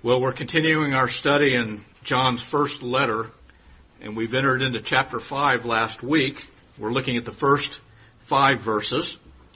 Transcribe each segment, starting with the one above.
Well, we're continuing our study in John's first letter, and we've entered into chapter 5 last week. We're looking at the first 5 verses,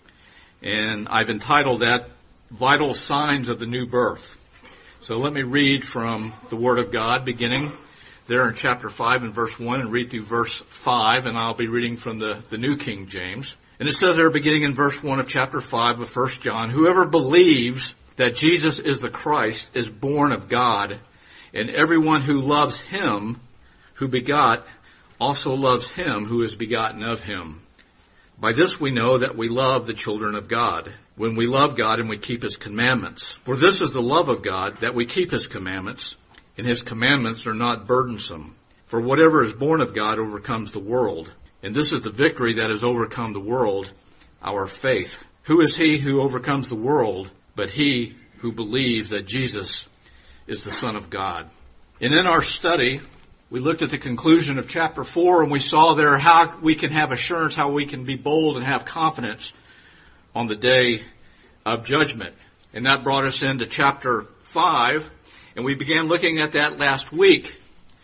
and I've entitled that Vital Signs of the New Birth. So let me read from the Word of God, beginning there in chapter 5 and verse 1, and read through verse 5, and I'll be reading from the New King James. And it says there, beginning in verse 1 of chapter 5 of 1 John, "Whoever believes that Jesus is the Christ is born of God, and everyone who loves him who begot also loves him who is begotten of him. By this we know that we love the children of God, when we love God and we keep his commandments. For this is the love of God, that we keep his commandments, and his commandments are not burdensome. For whatever is born of God overcomes the world, and this is the victory that has overcome the world, our faith. Who is he who overcomes the world but he who believes that Jesus is the Son of God?" And in our study, we looked at the conclusion of chapter 4, and we saw there how we can have assurance, how we can be bold and have confidence on the day of judgment. And that brought us into chapter 5, and we began looking at that last week.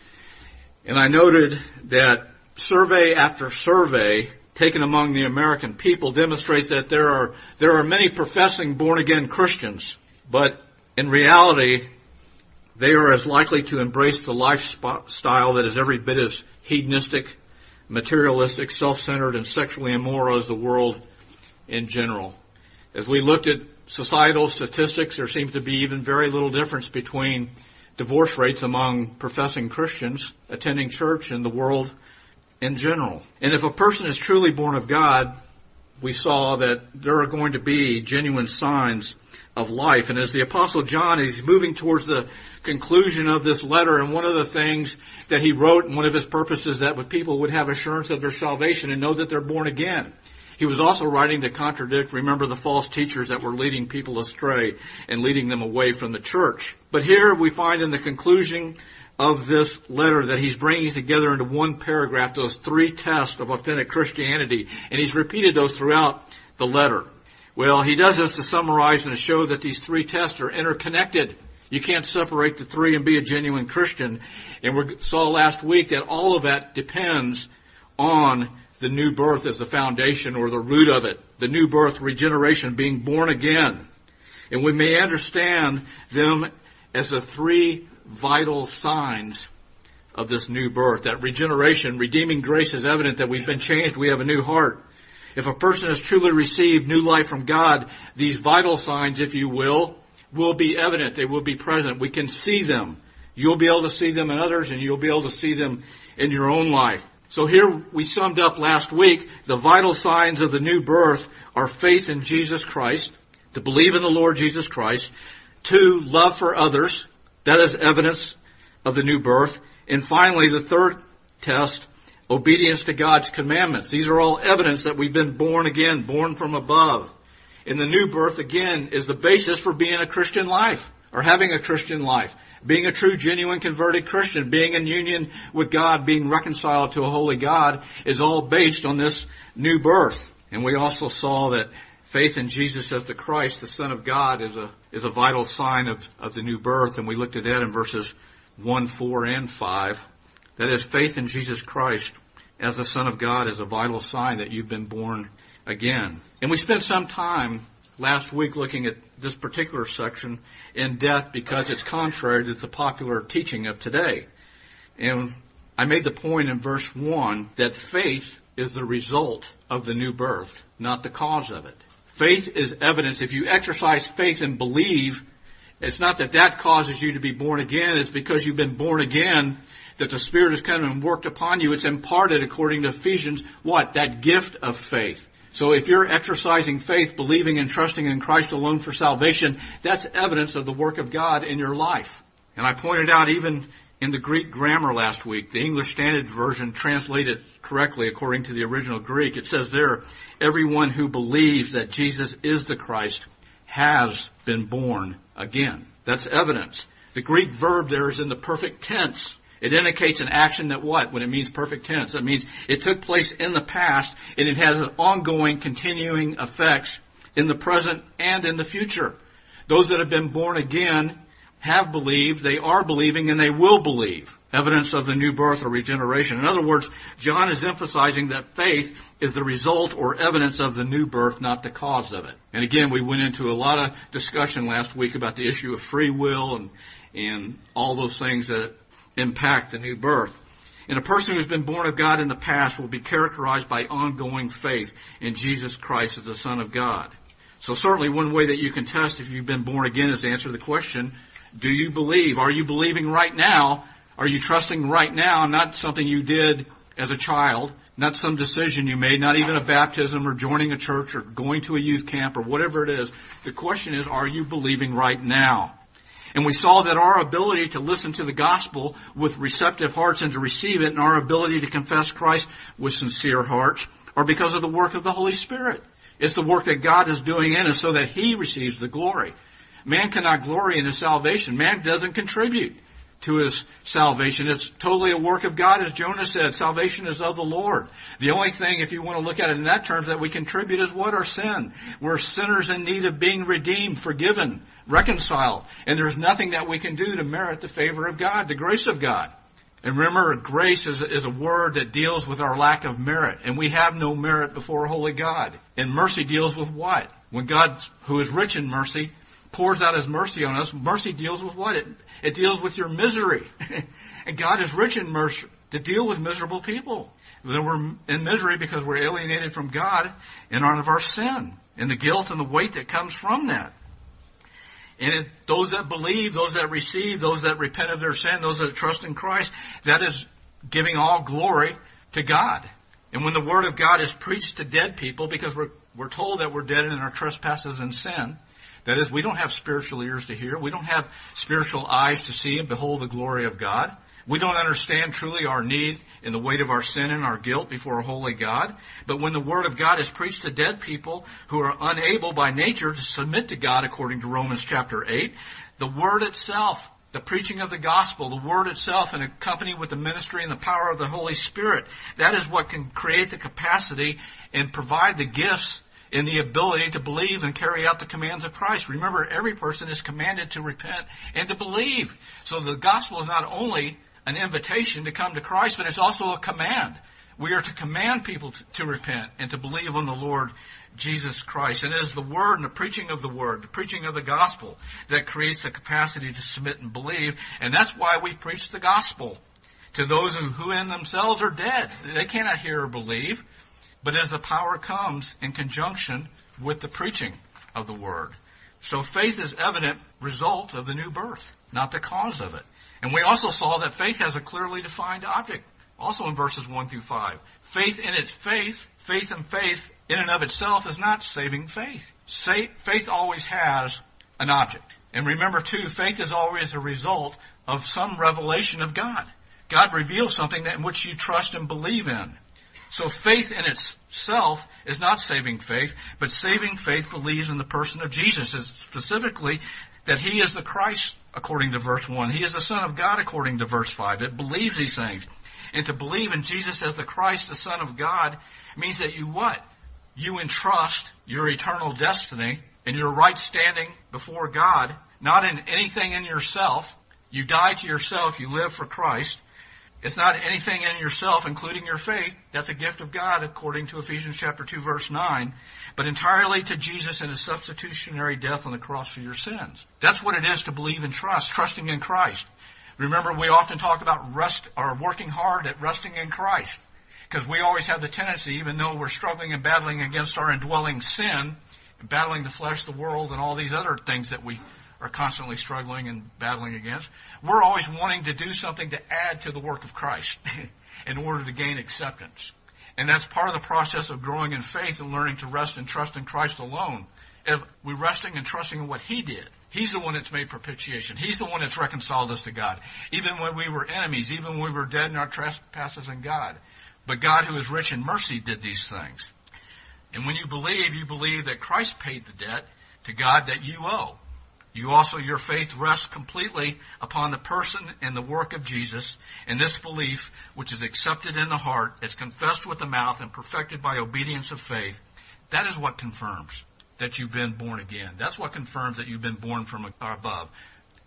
And I noted that survey after survey taken among the American people demonstrates that there are many professing born-again Christians, but in reality, they are as likely to embrace the lifestyle that is every bit as hedonistic, materialistic, self-centered, and sexually immoral as the world in general. As we looked at societal statistics, there seems to be even very little difference between divorce rates among professing Christians attending church and the world in general. And if a person is truly born of God, we saw that there are going to be genuine signs of life. And as the Apostle John is moving towards the conclusion of this letter, and one of the things that he wrote, and one of his purposes, that people would have assurance of their salvation and know that they're born again. He was also writing to contradict, remember, the false teachers that were leading people astray and leading them away from the church. But here we find in the conclusion of this letter that he's bringing together into one paragraph those 3 tests of authentic Christianity, and he's repeated those throughout the letter. Well, he does this to summarize and to show that these 3 tests are interconnected. You can't separate the 3 and be a genuine Christian. And we saw last week that all of that depends on the new birth as the foundation or the root of it. The new birth, regeneration, being born again. And we may understand them as the 3 vital signs of this new birth. That regeneration, redeeming grace is evident that we've been changed. We have a new heart. If a person has truly received new life from God, these vital signs, if you will be evident. They will be present. We can see them. You'll be able to see them in others, and you'll be able to see them in your own life. So here we summed up last week, the vital signs of the new birth are faith in Jesus Christ, to believe in the Lord Jesus Christ, 2, love for others. That is evidence of the new birth. And finally, the 3rd test, obedience to God's commandments. These are all evidence that we've been born again, born from above. And the new birth, again, is the basis for being a Christian life, or having a Christian life. Being a true, genuine, converted Christian, being in union with God, being reconciled to a holy God, is all based on this new birth. And we also saw that faith in Jesus as the Christ, the Son of God, is a vital sign of the new birth. And we looked at that in verses 1, 4, and 5. That is, faith in Jesus Christ as the Son of God is a vital sign that you've been born again. And we spent some time last week looking at this particular section in depth because it's contrary to the popular teaching of today. And I made the point in verse 1 that faith is the result of the new birth, not the cause of it. Faith is evidence. If you exercise faith and believe, it's not that causes you to be born again. It's because you've been born again that the Spirit has come and worked upon you. It's imparted according to Ephesians, what? That gift of faith. So if you're exercising faith, believing and trusting in Christ alone for salvation, that's evidence of the work of God in your life. And I pointed out even in the Greek grammar last week, the English Standard Version translated correctly according to the original Greek. It says there, everyone who believes that Jesus is the Christ has been born again. That's evidence. The Greek verb there is in the perfect tense. It indicates an action that what? When it means perfect tense, that means it took place in the past and it has an ongoing, continuing effects in the present and in the future. Those that have been born again have believed, they are believing, and they will believe. Evidence of the new birth or regeneration. In other words, John is emphasizing that faith is the result or evidence of the new birth, not the cause of it. And again, we went into a lot of discussion last week about the issue of free will and all those things that impact the new birth. And a person who's been born of God in the past will be characterized by ongoing faith in Jesus Christ as the Son of God. So certainly one way that you can test if you've been born again is to answer the question, do you believe? Are you believing right now? Are you trusting right now? Not something you did as a child, not some decision you made, not even a baptism or joining a church or going to a youth camp or whatever it is. The question is, are you believing right now? And we saw that our ability to listen to the gospel with receptive hearts and to receive it, and our ability to confess Christ with sincere hearts, are because of the work of the Holy Spirit. It's the work that God is doing in us so that He receives the glory. Man cannot glory in his salvation. Man doesn't contribute to his salvation. It's totally a work of God. As Jonah said, salvation is of the Lord. The only thing, if you want to look at it in that terms, that we contribute is what? Our sin. We're sinners in need of being redeemed, forgiven, reconciled. And there's nothing that we can do to merit the favor of God, the grace of God. And remember, grace is a word that deals with our lack of merit. And we have no merit before a holy God. And mercy deals with what? When God, who is rich in mercy, pours out His mercy on us, mercy deals with what? It deals with your misery. And God is rich in mercy to deal with miserable people. Then we're in misery because we're alienated from God in honor of our sin and the guilt and the weight that comes from that. And those that believe, those that receive, those that repent of their sin, those that trust in Christ, that is giving all glory to God. And when the Word of God is preached to dead people, because we're told that we're dead in our trespasses and sin, that is, we don't have spiritual ears to hear. We don't have spiritual eyes to see and behold the glory of God. We don't understand truly our need and the weight of our sin and our guilt before a holy God. But when the Word of God is preached to dead people who are unable by nature to submit to God, according to Romans chapter 8, the Word itself, the preaching of the gospel, the Word itself, and accompanied with the ministry and the power of the Holy Spirit, that is what can create the capacity and provide the gifts in the ability to believe and carry out the commands of Christ. Remember, every person is commanded to repent and to believe. So the gospel is not only an invitation to come to Christ, but it's also a command. We are to command people to repent and to believe on the Lord Jesus Christ. And it is the Word and the preaching of the Word, the preaching of the gospel, that creates the capacity to submit and believe. And that's why we preach the gospel to those who in themselves are dead. They cannot hear or believe. But as the power comes in conjunction with the preaching of the Word. So faith is evident result of the new birth, not the cause of it. And we also saw that faith has a clearly defined object, also in verses 1 through 5. Faith in its faith in and of itself is not saving faith. Faith always has an object. And remember too, faith is always a result of some revelation of God. God reveals something in which you trust and believe in. So faith in itself is not saving faith, but saving faith believes in the person of Jesus, specifically that He is the Christ, according to verse 1. He is the Son of God, according to verse 5. It believes these things. And to believe in Jesus as the Christ, the Son of God, means that you what? You entrust your eternal destiny and your right standing before God, not in anything in yourself. You die to yourself, you live for Christ. It's not anything in yourself, including your faith. That's a gift of God, according to Ephesians chapter 2, verse 9. But entirely to Jesus and His substitutionary death on the cross for your sins. That's what it is to believe and trust, trusting in Christ. Remember, we often talk about working hard at resting in Christ. Because we always have the tendency, even though we're struggling and battling against our indwelling sin, battling the flesh, the world, and all these other things that we are constantly struggling and battling against, we're always wanting to do something to add to the work of Christ in order to gain acceptance. And that's part of the process of growing in faith and learning to rest and trust in Christ alone. If we're resting and trusting in what He did. He's the one that's made propitiation. He's the one that's reconciled us to God. Even when we were enemies, even when we were dead in our trespasses in God. But God, who is rich in mercy, did these things. And when you believe that Christ paid the debt to God that you owe. You also, your faith rests completely upon the person and the work of Jesus, and this belief, which is accepted in the heart, is confessed with the mouth, and perfected by obedience of faith. That is what confirms that you've been born again. That's what confirms that you've been born from above.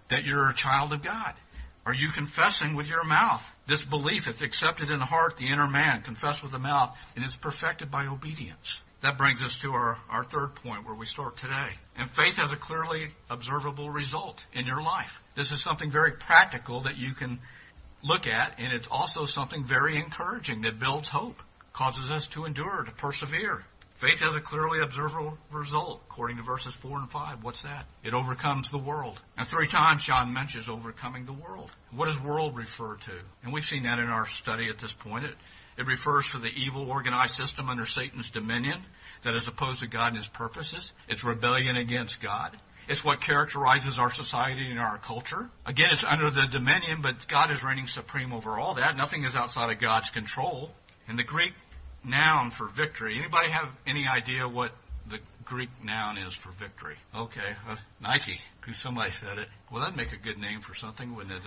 that you're a child of God? Are you confessing with your mouth this belief? It's accepted in the heart, the inner man, confessed with the mouth, and it's perfected by obedience. That brings us to our third point where we start today. And faith has a clearly observable result in your life. This is something very practical that you can look at, and it's also something very encouraging that builds hope, causes us to endure, to persevere. Faith has a clearly observable result, according to verses 4 and 5. What's that? It overcomes the world. Now, 3 times John mentions overcoming the world. What does world refer to? And we've seen that in our study at this point. It refers to the evil organized system under Satan's dominion that is opposed to God and his purposes. It's rebellion against God. It's what characterizes our society and our culture. Again, it's under the dominion, but God is reigning supreme over all that. Nothing is outside of God's control. And the Greek noun for victory. Anybody have any idea what the Greek noun is for victory? Okay, Nike. Somebody said it. Well, that'd make a good name for something, wouldn't it?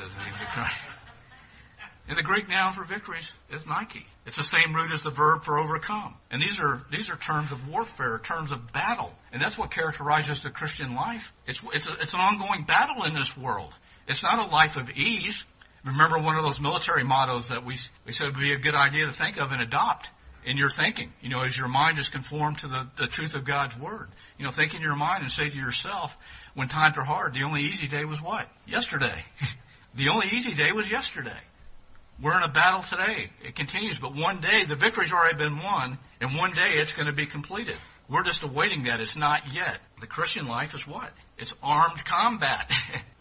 And the Greek noun for victory is Nike. It's the same root as the verb for overcome. And these are terms of warfare, terms of battle. And that's what characterizes the Christian life. It's an ongoing battle in this world. It's not a life of ease. Remember one of those military mottos that we said would be a good idea to think of and adopt in your thinking, as your mind is conformed to the truth of God's Word. Think in your mind and say to yourself, when times are hard, the only easy day was what? Yesterday. The only easy day was yesterday. We're in a battle today. It continues, but one day the victory's already been won, and one day it's going to be completed. We're just awaiting that. It's not yet. The Christian life is what? It's armed combat.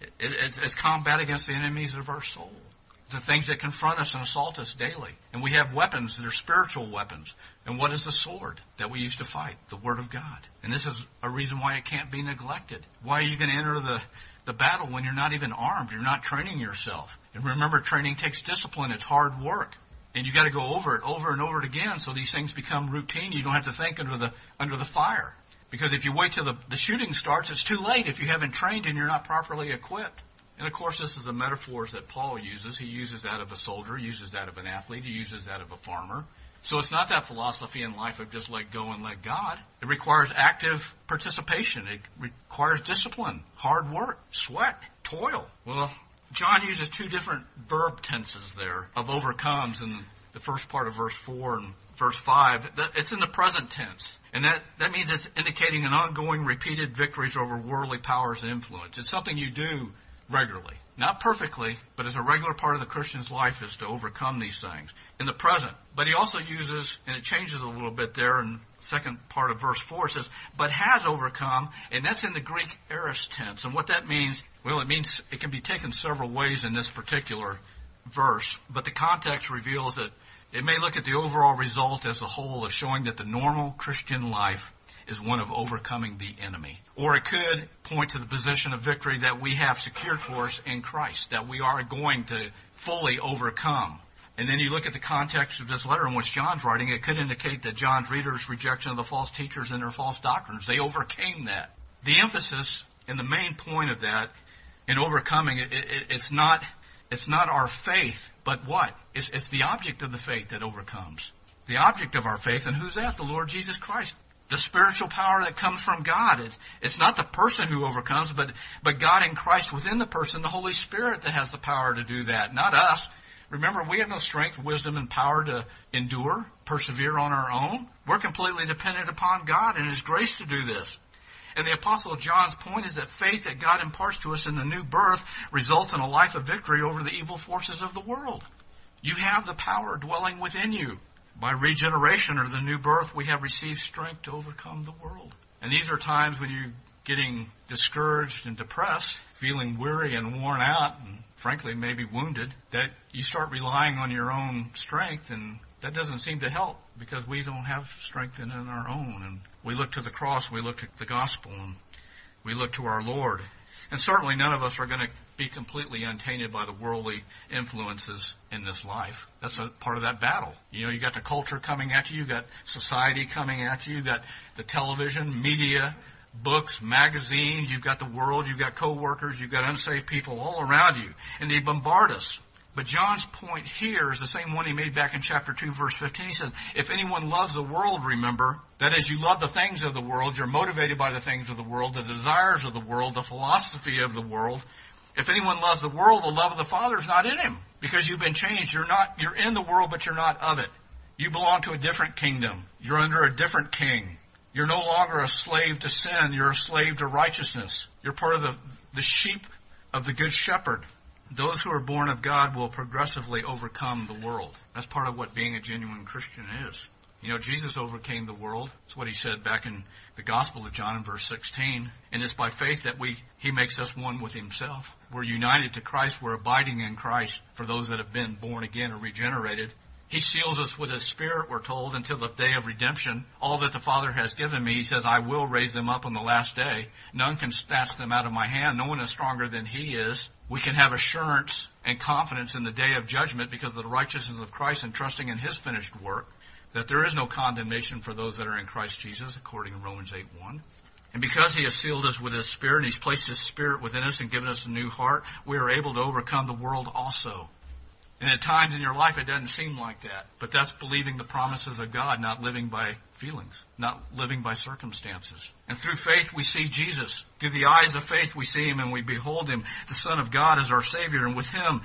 It's combat against the enemies of our soul. The things that confront us and assault us daily. And we have weapons that are spiritual weapons. And what is the sword that we use to fight? The Word of God. And this is a reason why it can't be neglected. Why are you going to enter the battle when you're not even armed? You're not training yourself. And remember, training takes discipline. It's hard work. And you got to go over it over and over it again so these things become routine. You don't have to think under the fire. Because if you wait till the shooting starts, it's too late if you haven't trained and you're not properly equipped. And of course, this is the metaphors that Paul uses. He uses that of a soldier, he uses that of an athlete, he uses that of a farmer. So it's not that philosophy in life of just let go and let God. It requires active participation. It requires discipline, hard work, sweat, toil. Well, John uses 2 different verb tenses there of overcomes in the first part of verse 4 and verse 5. It's in the present tense. And that means it's indicating an ongoing repeated victories over worldly powers and influence. It's something you do regularly. Not perfectly, but as a regular part of the Christian's life is to overcome these things in the present. But he also uses, and it changes a little bit there in the second part of verse 4, it says, but has overcome, and that's in the Greek aorist tense. And what that means, well, it means it can be taken several ways in this particular verse, but the context reveals that it may look at the overall result as a whole of showing that the normal Christian life is one of overcoming the enemy. Or it could point to the position of victory that we have secured for us in Christ, that we are going to fully overcome. And then you look at the context of this letter in which John's writing, it could indicate that John's readers' rejection of the false teachers and their false doctrines, they overcame that. The emphasis and the main point of that in overcoming it's not our faith, but what? It's the object of the faith that overcomes. The object of our faith, and who's that? The Lord Jesus Christ. The spiritual power that comes from God. It's not the person who overcomes, but God in Christ within the person, the Holy Spirit that has the power to do that, not us. Remember, we have no strength, wisdom, and power to endure, persevere on our own. We're completely dependent upon God and His grace to do this. And the Apostle John's point is that faith that God imparts to us in the new birth results in a life of victory over the evil forces of the world. You have the power dwelling within you. By regeneration or the new birth, we have received strength to overcome the world. And these are times when you're getting discouraged and depressed, feeling weary and worn out, and frankly maybe wounded, that you start relying on your own strength, and that doesn't seem to help because we don't have strength in our own. And we look to the cross, we look to the gospel, and we look to our Lord. And certainly none of us are going to be completely untainted by the worldly influences in this life. That's a part of that battle. You got the culture coming at you, you got society coming at you, you got the television, media, books, magazines, you've got the world, you've got co-workers, you've got unsaved people all around you, and they bombard us. But John's point here is the same one he made back in chapter 2, verse 15. He says, if anyone loves the world, remember, that as you love the things of the world, you're motivated by the things of the world, the desires of the world, the philosophy of the world, If anyone loves the world, the love of the Father is not in him. Because you've been changed. You're in the world, but you're not of it. You belong to a different kingdom. You're under a different king. You're no longer a slave to sin. You're a slave to righteousness. You're part of the sheep of the Good Shepherd. Those who are born of God will progressively overcome the world. That's part of what being a genuine Christian is. You know, Jesus overcame the world. That's what he said back in the Gospel of John in verse 16. And it's by faith that he makes us one with himself. We're united to Christ. We're abiding in Christ for those that have been born again or regenerated. He seals us with his Spirit, we're told, until the day of redemption. All that the Father has given me, he says, I will raise them up on the last day. None can snatch them out of my hand. No one is stronger than he is. We can have assurance and confidence in the day of judgment because of the righteousness of Christ and trusting in his finished work, that there is no condemnation for those that are in Christ Jesus, according to Romans 8:1. And because he has sealed us with his Spirit, and he's placed his Spirit within us and given us a new heart, we are able to overcome the world also. And at times in your life it doesn't seem like that. But that's believing the promises of God, not living by feelings, not living by circumstances. And through faith we see Jesus. Through the eyes of faith we see him and we behold him, the Son of God as our Savior. And with him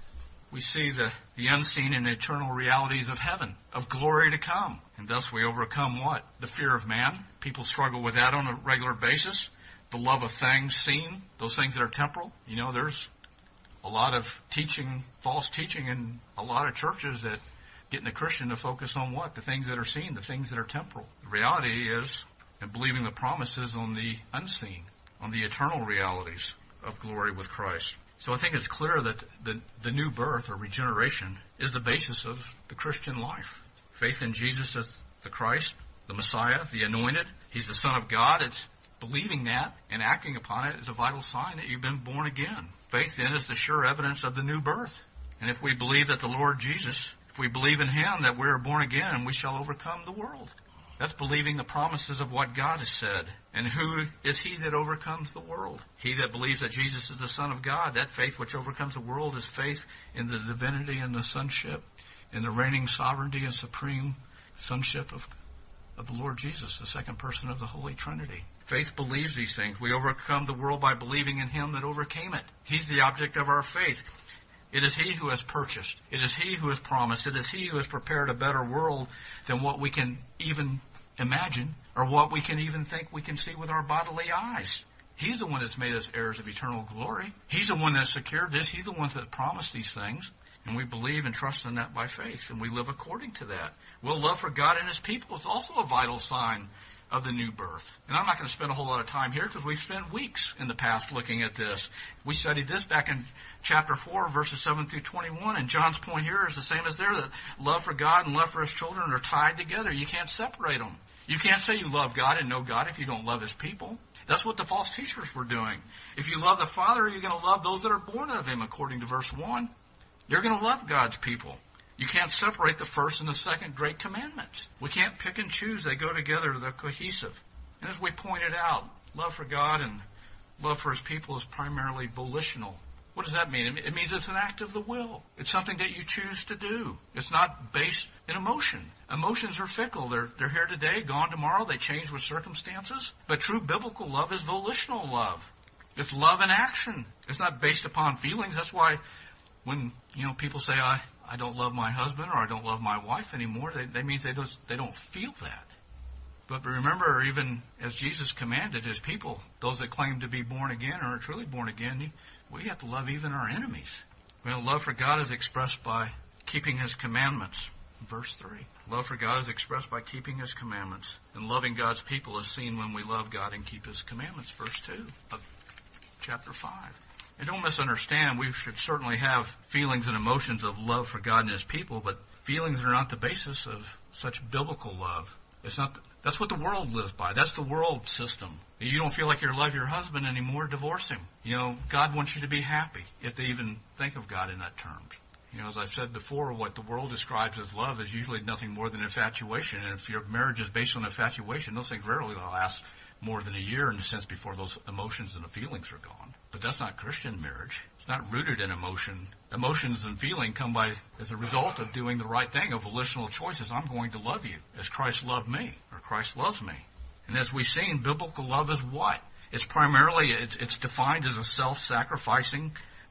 we see the unseen and eternal realities of heaven, of glory to come. And thus we overcome what? The fear of man. People struggle with that on a regular basis. The love of things seen, those things that are temporal. You know, there's a lot of teaching, false teaching in a lot of churches that getting a Christian to focus on what? The things that are seen, the things that are temporal. The reality is, and believing the promises on the unseen, on the eternal realities of glory with Christ. So I think it's clear that the new birth or regeneration is the basis of the Christian life. Faith in Jesus as the Christ, the Messiah, the anointed. He's the Son of God. It's believing that and acting upon it is a vital sign that you've been born again. Faith then is the sure evidence of the new birth. And if we believe that the Lord Jesus, if we believe in him, that we are born again, we shall overcome the world. That's believing the promises of what God has said. And who is he that overcomes the world? He that believes that Jesus is the Son of God. That faith which overcomes the world is faith in the divinity and the sonship, in the reigning sovereignty and supreme sonship of the Lord Jesus, the second person of the Holy Trinity. Faith believes these things. We overcome the world by believing in him that overcame it. He's the object of our faith. It is he who has purchased. It is he who has promised. It is he who has prepared a better world than what we can even imagine or what we can even think we can see with our bodily eyes. He's the one that's made us heirs of eternal glory. He's the one that secured this. He's the one that promised these things. And we believe and trust in that by faith. And we live according to that. Well, love for God and his people is also a vital sign of the new birth. And I'm not going to spend a whole lot of time here because we've spent weeks in the past looking at this. We studied this back in chapter 4, verses 7 through 21. And John's point here is the same as there, that love for God and love for his children are tied together. You can't separate them. You can't say you love God and know God if you don't love his people. That's what the false teachers were doing. If you love the Father, you're going to love those that are born of him, according to verse 1. You're going to love God's people. You can't separate the first and the second great commandments. We can't pick and choose. They go together. They're cohesive. And as we pointed out, love for God and love for his people is primarily volitional. What does that mean? It means it's an act of the will. It's something that you choose to do. It's not based in emotion. Emotions are fickle. They're here today, gone tomorrow. They change with circumstances. But true biblical love is volitional love. It's love in action. It's not based upon feelings. That's why when, people say, I don't love my husband or I don't love my wife anymore, that means they don't feel that. But remember, even as Jesus commanded his people, those that claim to be born again or are truly born again, we have to love even our enemies. Well, love for God is expressed by keeping his commandments. Verse 3. Love for God is expressed by keeping his commandments. And loving God's people is seen when we love God and keep his commandments. Verse 2 of chapter 5. And don't misunderstand, we should certainly have feelings and emotions of love for God and his people, but feelings are not the basis of such biblical love. That's what the world lives by. That's the world system. If you don't feel like you love your husband anymore, divorce him. God wants you to be happy, if they even think of God in that terms. As I've said before, what the world describes as love is usually nothing more than infatuation. And if your marriage is based on infatuation, those things rarely last more than a year in a sense before those emotions and the feelings are gone. But that's not Christian marriage. It's not rooted in emotion. Emotions and feeling come by as a result of doing the right thing, of volitional choices. I'm going to love you as Christ loved me, or Christ loves me. And as we've seen, biblical love is what? It's primarily, it's defined as a self-sacrificing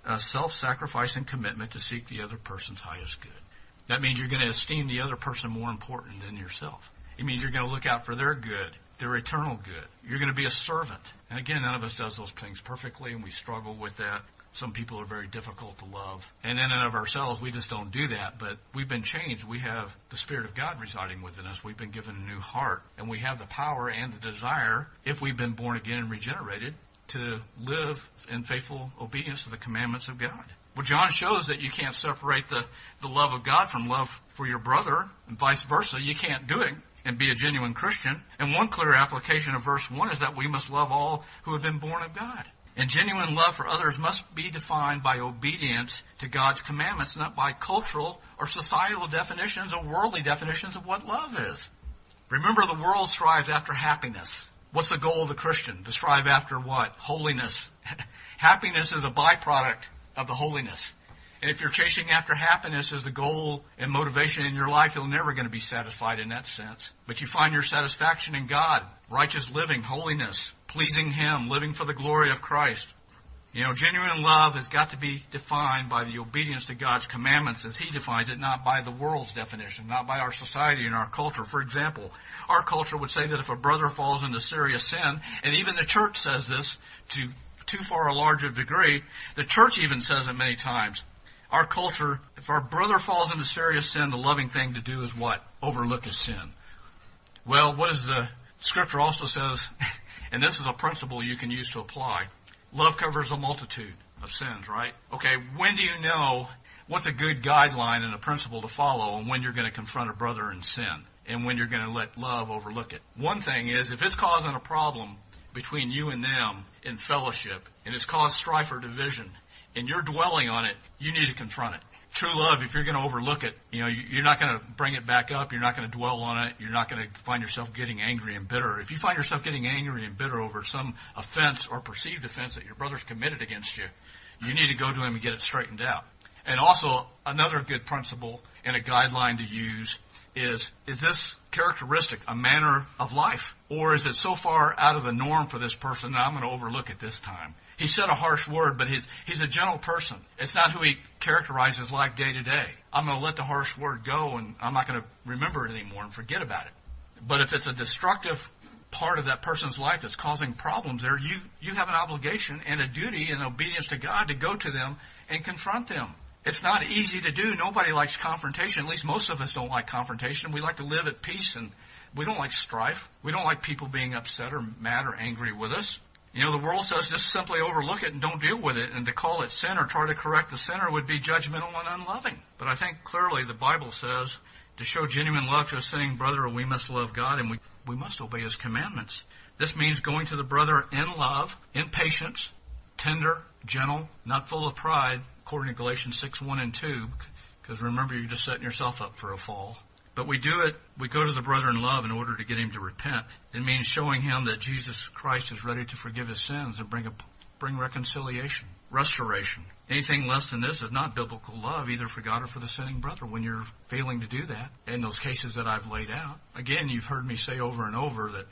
commitment to seek the other person's highest good. That means you're going to esteem the other person more important than yourself. It means you're going to look out for their good, their eternal good. You're going to be a servant. And again, none of us does those things perfectly, and we struggle with that. Some people are very difficult to love. And in and of ourselves, we just don't do that. But we've been changed. We have the Spirit of God residing within us. We've been given a new heart. And we have the power and the desire, if we've been born again and regenerated, to live in faithful obedience to the commandments of God. Well, John shows that you can't separate the love of God from love for your brother, and vice versa. You can't do it and be a genuine Christian. And one clear application of verse 1 is that we must love all who have been born of God. And genuine love for others must be defined by obedience to God's commandments, not by cultural or societal definitions or worldly definitions of what love is. Remember, the world strives after happiness. What's the goal of the Christian? To strive after what? Holiness. Happiness is a byproduct of the holiness. And if you're chasing after happiness as the goal and motivation in your life, you're never going to be satisfied in that sense. But you find your satisfaction in God, righteous living, holiness, pleasing Him, living for the glory of Christ. You know, genuine love has got to be defined by the obedience to God's commandments as He defines it, not by the world's definition, not by our society and our culture. For example, our culture would say that if a brother falls into serious sin, and even the church says this to too far a larger degree, the church even says it many times. Our culture, if our brother falls into serious sin, the loving thing to do is what? Overlook his sin. Well, what is the Scripture also says, and this is a principle you can use to apply. Love covers a multitude of sins, right? Okay, when do you know what's a good guideline and a principle to follow and when you're going to confront a brother in sin and when you're going to let love overlook it? One thing is, if it's causing a problem between you and them in fellowship and it's caused strife or division and you're dwelling on it, you need to confront it. True love, if you're going to overlook it, you're not going to bring it back up. You're not going to dwell on it. You're not going to find yourself getting angry and bitter. If you find yourself getting angry and bitter over some offense or perceived offense that your brother's committed against you, you need to go to him and get it straightened out. And also, another good principle and a guideline to use is this characteristic a manner of life? Or is it so far out of the norm for this person that I'm going to overlook it this time? He said a harsh word, but he's a gentle person. It's not who he characterizes life day to day. I'm going to let the harsh word go, and I'm not going to remember it anymore and forget about it. But if it's a destructive part of that person's life that's causing problems there, you have an obligation and a duty in obedience to God to go to them and confront them. It's not easy to do. Nobody likes confrontation. At least most of us don't like confrontation. We like to live at peace, and we don't like strife. We don't like people being upset or mad or angry with us. The world says just simply overlook it and don't deal with it, and to call it sin or try to correct the sinner would be judgmental and unloving. But I think clearly the Bible says to show genuine love to a sinning brother, we must love God and we must obey His commandments. This means going to the brother in love, in patience, tender, gentle, not full of pride, according to Galatians 6:1 and 2, because remember, you're just setting yourself up for a fall. But we go to the brother in love in order to get him to repent. It means showing him that Jesus Christ is ready to forgive his sins and bring reconciliation, restoration. Anything less than this is not biblical love, either for God or for the sinning brother, when you're failing to do that in those cases that I've laid out. Again, you've heard me say over and over that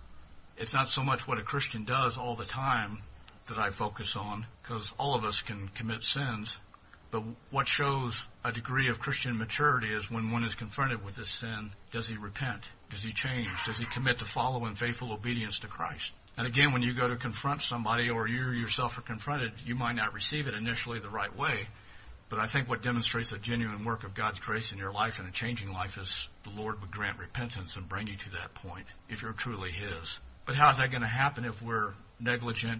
it's not so much what a Christian does all the time that I focus on, because all of us can commit sins. But what shows a degree of Christian maturity is when one is confronted with this sin, does he repent? Does he change? Does he commit to follow in faithful obedience to Christ? And again, when you go to confront somebody or you yourself are confronted, you might not receive it initially the right way. But I think what demonstrates a genuine work of God's grace in your life and a changing life is the Lord would grant repentance and bring you to that point if you're truly His. But how is that going to happen if we're negligent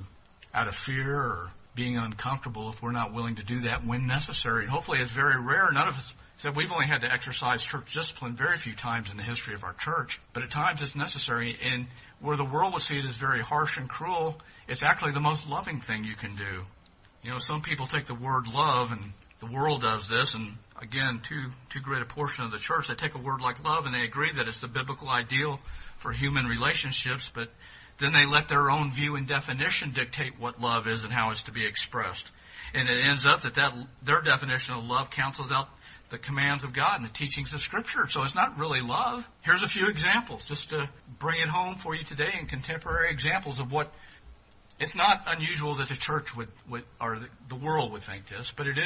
out of fear or being uncomfortable, if we're not willing to do that when necessary? And hopefully it's very rare. None of us said we've only had to exercise church discipline very few times in the history of our church, but at times it's necessary. And where the world would see it as very harsh and cruel, it's actually the most loving thing you can do. Some people take the word love, and the world does this, and again, too great a portion of the church, they take a word like love and they agree that it's the biblical ideal for human relationships, but then they let their own view and definition dictate what love is and how it's to be expressed. And it ends up that their definition of love cancels out the commands of God and the teachings of Scripture. So it's not really love. Here's a few examples just to bring it home for you today, in contemporary examples of what It's not unusual that the church or the world would think this, but it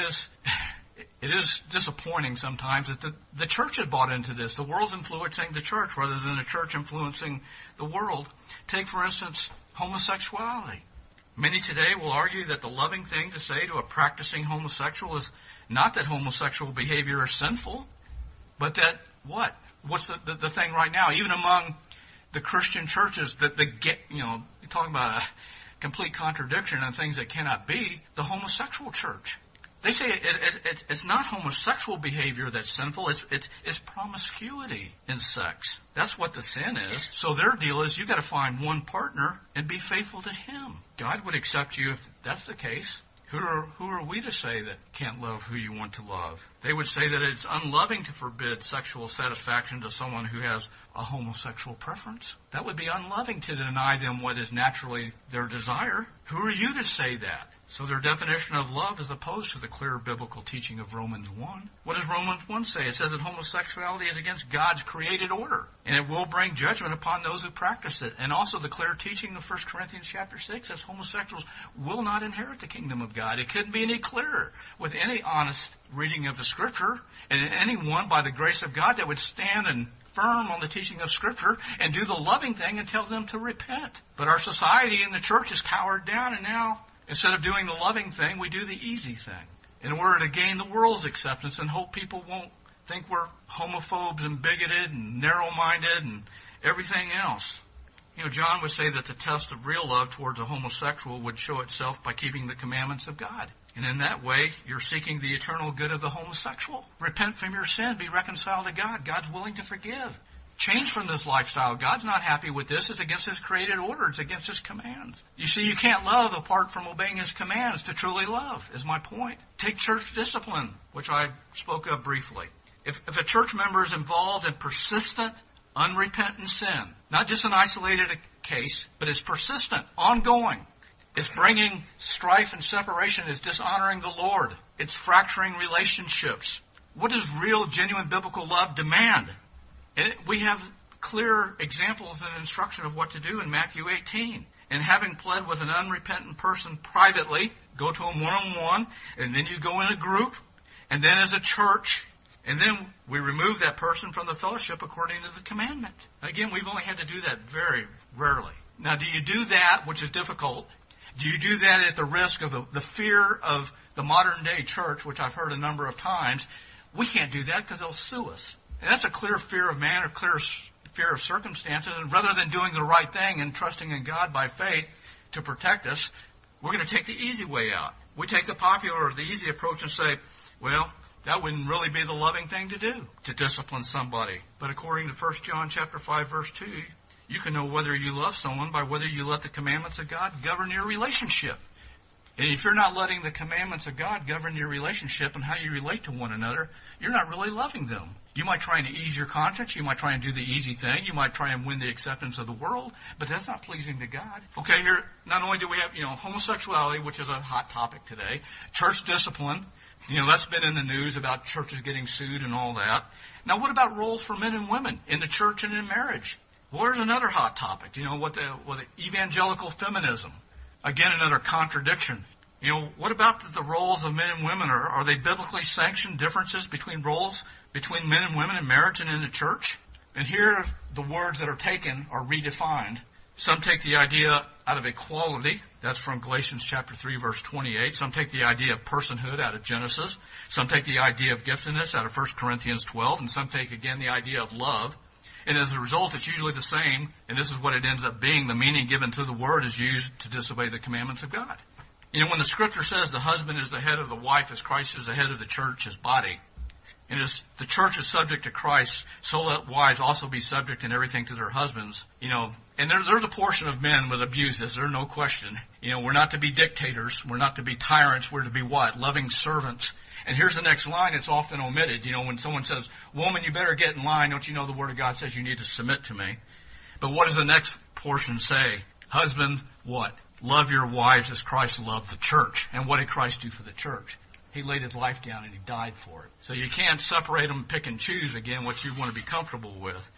is disappointing sometimes that the church has bought into this. The world's influencing the church rather than the church influencing the world. Take, for instance, homosexuality. Many today will argue that the loving thing to say to a practicing homosexual is not that homosexual behavior is sinful, but that what? What's the thing right now? Even among the Christian churches, you're talking about a complete contradiction and things that cannot be, the homosexual church. They say it's not homosexual behavior that's sinful, it's promiscuity in sex. That's what the sin is. So their deal is you got to find one partner and be faithful to him. God would accept you if that's the case. Who are we to say that can't love who you want to love? They would say that it's unloving to forbid sexual satisfaction to someone who has a homosexual preference. That would be unloving to deny them what is naturally their desire. Who are you to say that? So their definition of love is opposed to the clear biblical teaching of Romans 1. What does Romans 1 say? It says that homosexuality is against God's created order, and it will bring judgment upon those who practice it. And also the clear teaching of 1 Corinthians chapter 6 says homosexuals will not inherit the kingdom of God. It couldn't be any clearer with any honest reading of the Scripture, and anyone by the grace of God that would stand and firm on the teaching of Scripture and do the loving thing and tell them to repent. But our society and the church is cowered down, and now instead of doing the loving thing, we do the easy thing in order to gain the world's acceptance and hope people won't think we're homophobes and bigoted and narrow-minded and everything else. John would say that the test of real love towards a homosexual would show itself by keeping the commandments of God. And in that way, you're seeking the eternal good of the homosexual. Repent from your sin, be reconciled to God. God's willing to forgive. Change from this lifestyle. God's not happy with this. It's against His created order. It's against His commands. You see, you can't love apart from obeying His commands to truly love, is my point. Take church discipline, which I spoke of briefly. If a church member is involved in persistent, unrepentant sin, not just an isolated case, but it's persistent, ongoing, it's bringing strife and separation, it's dishonoring the Lord, it's fracturing relationships. What does real, genuine biblical love demand? And we have clear examples and instruction of what to do in Matthew 18. And having pled with an unrepentant person privately, go to him one-on-one, and then you go in a group, and then as a church, and then we remove that person from the fellowship according to the commandment. Again, we've only had to do that very rarely. Now, do you do that, which is difficult? Do you do that at the risk of the fear of the modern day church, which I've heard a number of times? We can't do that because they'll sue us. And that's a clear fear of man or clear fear of circumstances. And rather than doing the right thing and trusting in God by faith to protect us, we're going to take the easy way out. We take the popular or the easy approach and say, well, that wouldn't really be the loving thing to do, to discipline somebody. But according to 1 John chapter 5, verse 2, you can know whether you love someone by whether you let the commandments of God govern your relationship. And if you're not letting the commandments of God govern your relationship and how you relate to one another, you're not really loving them. You might try and ease your conscience. You might try and do the easy thing. You might try and win the acceptance of the world, but that's not pleasing to God. Okay, here, not only do we have, homosexuality, which is a hot topic today, church discipline. That's been in the news about churches getting sued and all that. Now, what about roles for men and women in the church and in marriage? Well, there's another hot topic. What the evangelical feminism. Again, another contradiction. What about the roles of men and women? Are they biblically sanctioned differences between roles between men and women in marriage and in the church? And here, the words that are taken are redefined. Some take the idea out of equality. That's from Galatians chapter 3, verse 28. Some take the idea of personhood out of Genesis. Some take the idea of giftedness out of 1 Corinthians 12. And some take, again, the idea of love. And as a result, it's usually the same. And this is what it ends up being. The meaning given to the word is used to disobey the commandments of God. When the scripture says the husband is the head of the wife as Christ is the head of the church, his body, and as the church is subject to Christ, so let wives also be subject in everything to their husbands. And there's a portion of men with abuses, there's no question. We're not to be dictators, we're not to be tyrants, we're to be what? Loving servants. And here's the next line, it's often omitted. When someone says, woman, you better get in line, don't you know the word of God says you need to submit to me? But what does the next portion say? Husband, what? Love your wives as Christ loved the church. And what did Christ do for the church? He laid his life down and he died for it. So you can't separate them, pick and choose, again, what you want to be comfortable with.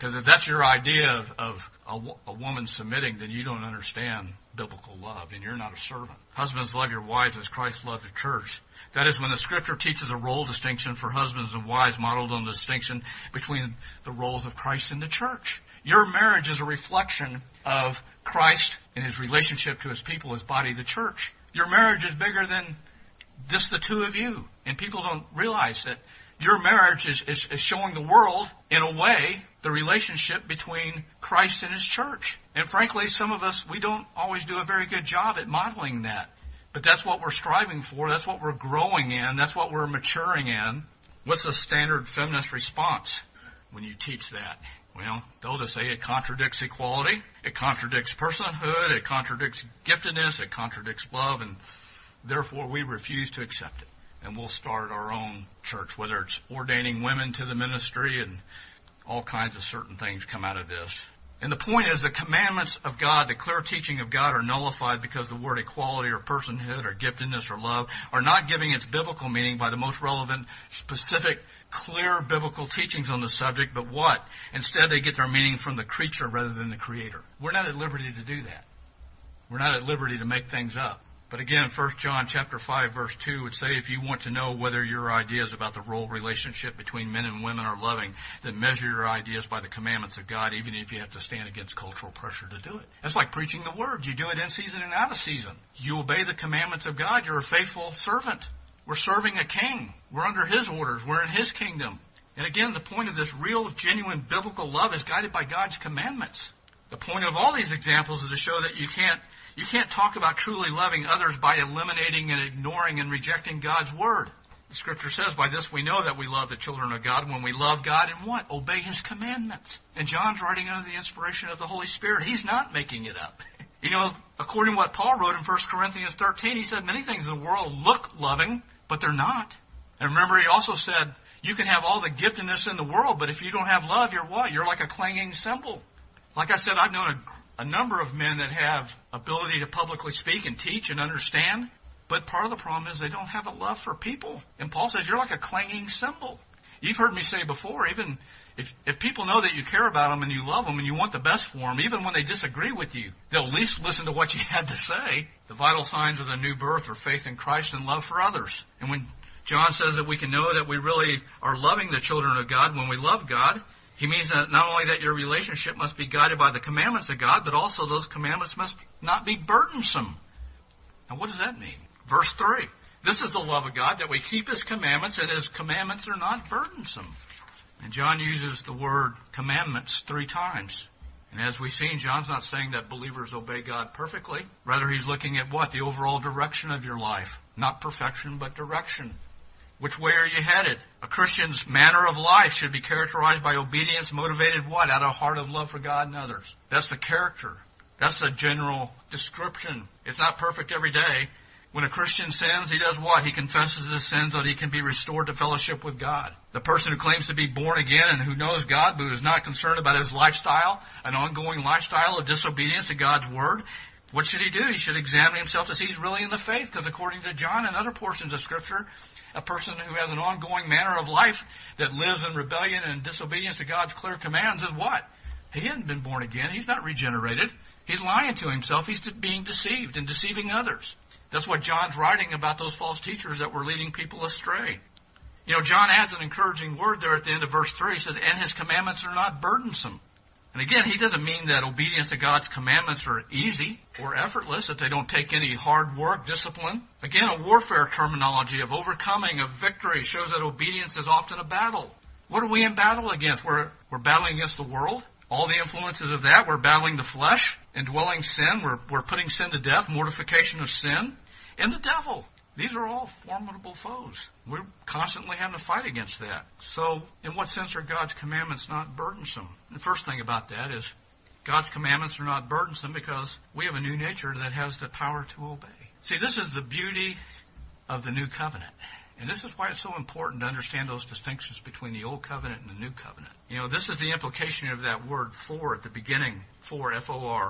Because if that's your idea of a woman submitting, then you don't understand biblical love, and you're not a servant. Husbands, love your wives as Christ loved the church. That is, when the Scripture teaches a role distinction for husbands and wives modeled on the distinction between the roles of Christ and the church. Your marriage is a reflection of Christ and his relationship to his people, his body, the church. Your marriage is bigger than just the two of you. And people don't realize that your marriage is showing the world, in a way, the relationship between Christ and his church. And frankly, some of us, we don't always do a very good job at modeling that. But that's what we're striving for. That's what we're growing in. That's what we're maturing in. What's the standard feminist response when you teach that? Well, they'll just say it contradicts equality. It contradicts personhood. It contradicts giftedness. It contradicts love. And therefore, we refuse to accept it. And we'll start our own church, whether it's ordaining women to the ministry, and all kinds of certain things come out of this. And the point is, the commandments of God, the clear teaching of God, are nullified because the word equality or personhood or giftedness or love are not giving its biblical meaning by the most relevant, specific, clear biblical teachings on the subject, but what? Instead, they get their meaning from the creature rather than the creator. We're not at liberty to do that. We're not at liberty to make things up. But again, 1 John chapter 5 verse 2 would say, if you want to know whether your ideas about the role relationship between men and women are loving, then measure your ideas by the commandments of God, even if you have to stand against cultural pressure to do it. That's like preaching the word. You do it in season and out of season. You obey the commandments of God. You're a faithful servant. We're serving a king. We're under his orders. We're in his kingdom. And again, the point of this real, genuine biblical love is guided by God's commandments. The point of all these examples is to show that you can't talk about truly loving others by eliminating and ignoring and rejecting God's word. The Scripture says, by this we know that we love the children of God when we love God and what? Obey his commandments. And John's writing under the inspiration of the Holy Spirit. He's not making it up. You know, according to what Paul wrote in 1 Corinthians 13, he said many things in the world look loving, but they're not. And remember, he also said, you can have all the giftedness in the world, but if you don't have love, you're what? You're like a clanging cymbal. Like I said, I've known a number of men that have ability to publicly speak and teach and understand, but part of the problem is they don't have a love for people. And Paul says you're like a clanging cymbal. You've heard me say before, even if people know that you care about them and you love them and you want the best for them, even when they disagree with you, they'll at least listen to what you had to say. The vital signs of the new birth are faith in Christ and love for others. And when John says that we can know that we really are loving the children of God when we love God, he means that not only that your relationship must be guided by the commandments of God, but also those commandments must not be burdensome. Now what does that mean? Verse 3. This is the love of God, that we keep his commandments, and his commandments are not burdensome. And John uses the word commandments 3 times. And as we've seen, John's not saying that believers obey God perfectly. Rather, he's looking at what? The overall direction of your life. Not perfection, but direction. Which way are you headed? A Christian's manner of life should be characterized by obedience motivated what? Out of a heart of love for God and others. That's the character. That's the general description. It's not perfect every day. When a Christian sins, he does what? He confesses his sins so that he can be restored to fellowship with God. The person who claims to be born again and who knows God but who is not concerned about his lifestyle, an ongoing lifestyle of disobedience to God's word, what should he do? He should examine himself to see he's really in the faith, because according to John and other portions of Scripture, a person who has an ongoing manner of life that lives in rebellion and disobedience to God's clear commands is what? He hasn't been born again. He's not regenerated. He's lying to himself. He's being deceived and deceiving others. That's what John's writing about those false teachers that were leading people astray. You know, John adds an encouraging word there at the end of verse 3. He says, and his commandments are not burdensome. And again, he doesn't mean that obedience to God's commandments are easy or effortless, that they don't take any hard work, discipline. Again, a warfare terminology of overcoming, of victory, shows that obedience is often a battle. What are we in battle against? We're battling against the world. All the influences of that. We're battling the flesh, indwelling sin. We're putting sin to death, mortification of sin, and the devil. These are all formidable foes. We're constantly having to fight against that. So, in what sense are God's commandments not burdensome? The first thing about that is God's commandments are not burdensome because we have a new nature that has the power to obey. See, this is the beauty of the new covenant. And this is why it's so important to understand those distinctions between the old covenant and the new covenant. You know, this is the implication of that word for at the beginning, for, F-O-R.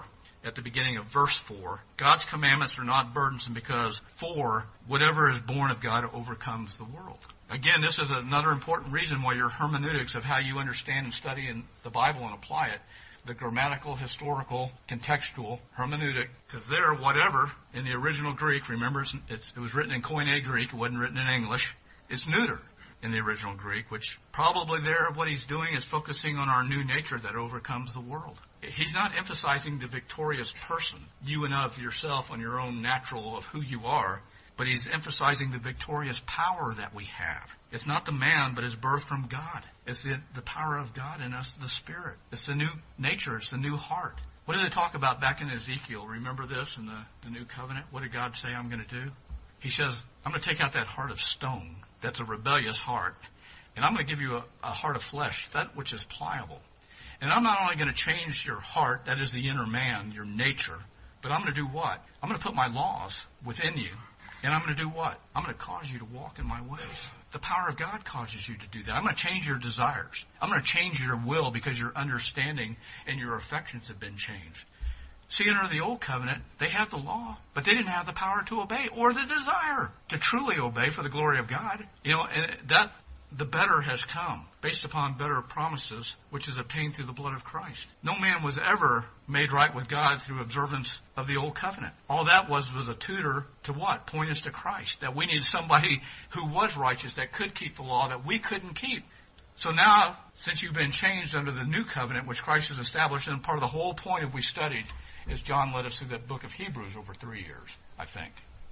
at the beginning of verse 4. God's commandments are not burdensome because, for whatever is born of God overcomes the world. Again, this is another important reason why your hermeneutics of how you understand and study in the Bible and apply it, the grammatical, historical, contextual hermeneutic, because there, whatever, in the original Greek, remember it was written in Koine Greek, it wasn't written in English, it's neuter in the original Greek, which probably there what he's doing is focusing on our new nature that overcomes the world. He's not emphasizing the victorious person, you and of yourself on your own natural of who you are, but he's emphasizing the victorious power that we have. It's not the man, but his birth from God. It's the power of God in us, the Spirit. It's the new nature. It's the new heart. What did it talk about back in Ezekiel? Remember this in the new covenant? What did God say I'm going to do? He says, I'm going to take out that heart of stone. That's a rebellious heart. And I'm going to give you a heart of flesh, that which is pliable. And I'm not only going to change your heart, that is the inner man, your nature, but I'm going to do what? I'm going to put my laws within you. And I'm going to do what? I'm going to cause you to walk in my ways. The power of God causes you to do that. I'm going to change your desires. I'm going to change your will because your understanding and your affections have been changed. See, under the old covenant, they had the law, but they didn't have the power to obey or the desire to truly obey for the glory of God. And that the better has come based upon better promises, which is obtained through the blood of Christ. No man was ever made right with God through observance of the old covenant. All that was a tutor to what? Point us to Christ. That we need somebody who was righteous, that could keep the law, that we couldn't keep. So now, since you've been changed under the new covenant, which Christ has established, and part of the whole point of we studied is John led us through that book of Hebrews over 3 years, I think.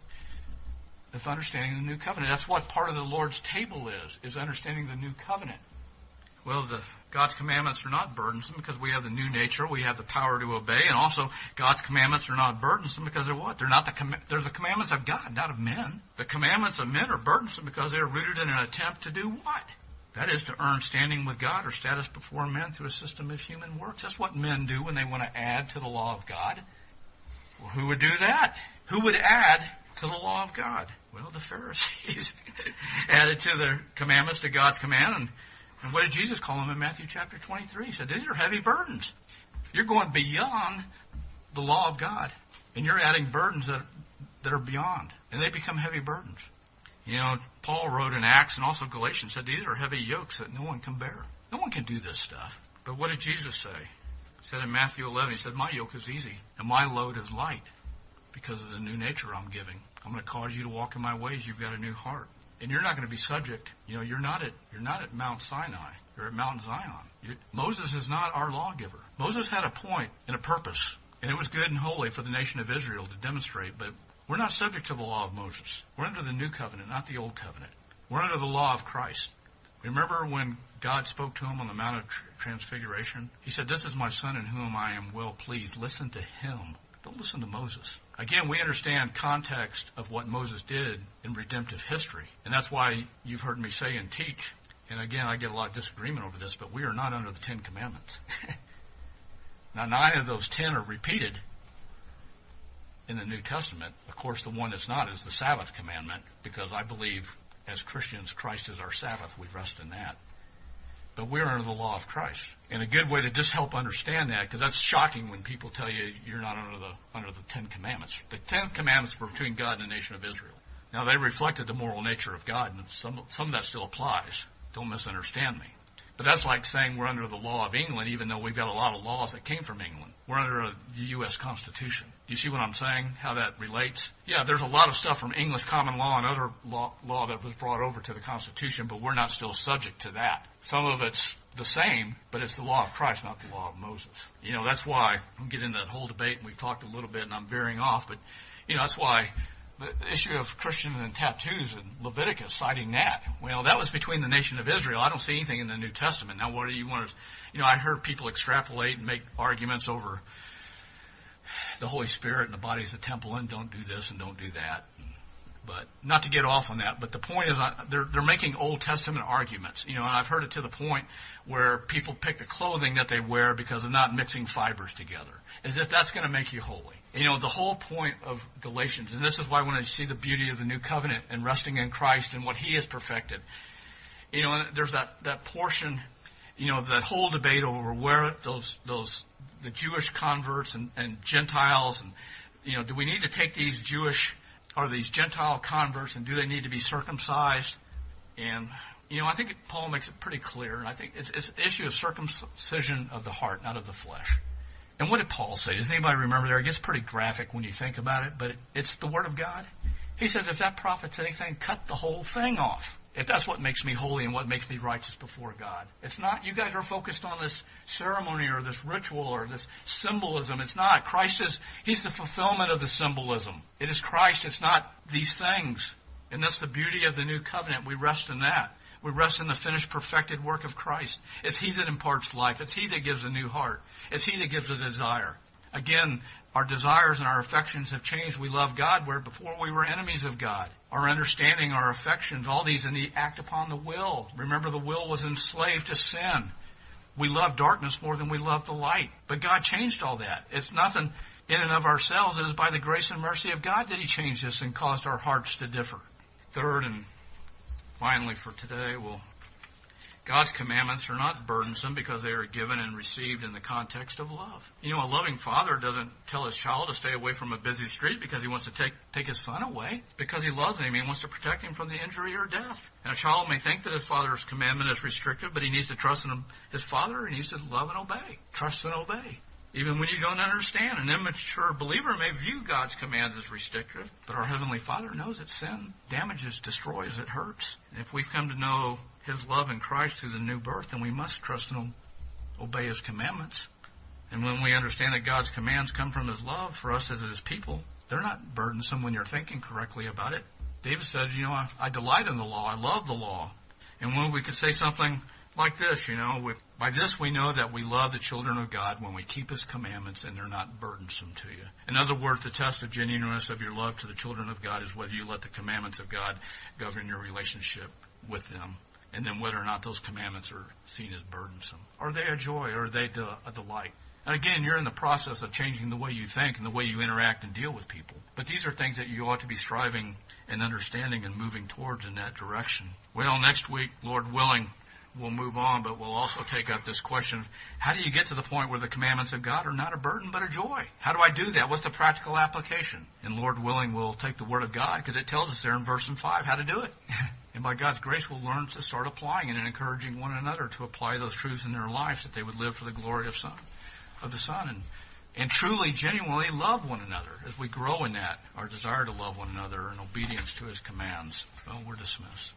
It's understanding the new covenant. That's what part of the Lord's table is understanding the new covenant. Well, God's commandments are not burdensome because we have the new nature, we have the power to obey, and also God's commandments are not burdensome because they're what? They're the commandments of God, not of men. The commandments of men are burdensome because they're rooted in an attempt to do what? That is to earn standing with God or status before men through a system of human works. That's what men do when they want to add to the law of God. Well, who would do that? Who would add to the law of God? Well, the Pharisees added to their commandments to God's command. And what did Jesus call them in Matthew chapter 23? He said, these are heavy burdens. You're going beyond the law of God. And you're adding burdens that are beyond. And they become heavy burdens. Paul wrote in Acts and also Galatians, said these are heavy yokes that no one can bear. No one can do this stuff. But what did Jesus say? He said in Matthew 11, he said, my yoke is easy and my load is light because of the new nature I'm giving. I'm going to cause you to walk in my ways. You've got a new heart. And you're not going to be subject. You're not at Mount Sinai. You're at Mount Zion. Moses is not our lawgiver. Moses had a point and a purpose, and it was good and holy for the nation of Israel to demonstrate, but we're not subject to the law of Moses. We're under the new covenant, not the old covenant. We're under the law of Christ. Remember when God spoke to him on the Mount of Transfiguration? He said, this is my son in whom I am well pleased. Listen to him. Don't listen to Moses. Again, we understand context of what Moses did in redemptive history. And that's why you've heard me say and teach, and again, I get a lot of disagreement over this, but we are not under the 10 Commandments. Now, 9 of those 10 are repeated in the New Testament. Of course, the one that's not is the Sabbath commandment, because I believe as Christians, Christ is our Sabbath. We rest in that. But we're under the law of Christ. And a good way to just help understand that, because that's shocking when people tell you you're not under the 10 Commandments. The 10 Commandments were between God and the nation of Israel. Now, they reflected the moral nature of God, and some of that still applies. Don't misunderstand me. But that's like saying we're under the law of England, even though we've got a lot of laws that came from England. We're under the U.S. Constitution. You see what I'm saying, how that relates? Yeah, there's a lot of stuff from English common law and other law that was brought over to the Constitution, but we're not still subject to that. Some of it's the same, but it's the law of Christ, not the law of Moses. That's why I'm getting into that whole debate, and we've talked a little bit, and I'm veering off, but, that's why the issue of Christians and tattoos in Leviticus, citing that. Well, that was between the nation of Israel. I don't see anything in the New Testament. Now, what do you want to... I heard people extrapolate and make arguments over the Holy Spirit and the body is the temple and don't do this and don't do that. But not to get off on that, but the point is they're making Old Testament arguments. And I've heard it to the point where people pick the clothing that they wear because of not mixing fibers together, as if that's going to make you holy. The whole point of Galatians, and this is why when I see the beauty of the new covenant and resting in Christ and what he has perfected, there's that portion that whole debate over where the Jewish converts and Gentiles and, do we need to take these Gentile converts and do they need to be circumcised? And, I think Paul makes it pretty clear, and I think it's an issue of circumcision of the heart, not of the flesh. And what did Paul say? Does anybody remember there? It gets pretty graphic when you think about it, but it's the Word of God. He says, if that profits anything, cut the whole thing off. If that's what makes me holy and what makes me righteous before God. It's not, you guys are focused on this ceremony or this ritual or this symbolism. It's not. He's the fulfillment of the symbolism. It is Christ. It's not these things. And that's the beauty of the new covenant. We rest in that. We rest in the finished, perfected work of Christ. It's He that imparts life. It's He that gives a new heart. It's He that gives a desire. Again, our desires and our affections have changed. We love God where before we were enemies of God. Our understanding, our affections, all these in the act upon the will. Remember, the will was enslaved to sin. We love darkness more than we love the light. But God changed all that. It's nothing in and of ourselves. It is by the grace and mercy of God that He changed us and caused our hearts to differ. Third and finally for today, God's commandments are not burdensome because they are given and received in the context of love. A loving father doesn't tell his child to stay away from a busy street because he wants to take his fun away. Because he loves him, he wants to protect him from the injury or death. And a child may think that his father's commandment is restrictive, but he needs to trust in his father and he needs to love and obey. Trust and obey. Even when you don't understand, an immature believer may view God's commands as restrictive, but our Heavenly Father knows that sin damages, destroys, it hurts. And if we've come to know His love in Christ through the new birth, then we must trust and obey His commandments. And when we understand that God's commands come from His love for us as His people, they're not burdensome when you're thinking correctly about it. David said, I delight in the law. I love the law. And when we could say something like this, by this we know that we love the children of God when we keep His commandments and they're not burdensome to you. In other words, the test of genuineness of your love to the children of God is whether you let the commandments of God govern your relationship with them. And then whether or not those commandments are seen as burdensome. Are they a joy or are they a delight? And again, you're in the process of changing the way you think and the way you interact and deal with people. But these are things that you ought to be striving and understanding and moving towards in that direction. Well, next week, Lord willing, we'll move on, but we'll also take up this question of how do you get to the point where the commandments of God are not a burden but a joy? How do I do that? What's the practical application? And Lord willing, we'll take the Word of God because it tells us there in verse 5 how to do it. And by God's grace, we'll learn to start applying it and encouraging one another to apply those truths in their lives that they would live for the glory of the Son. And truly, genuinely love one another as we grow in that, our desire to love one another in obedience to His commands. Well, we're dismissed.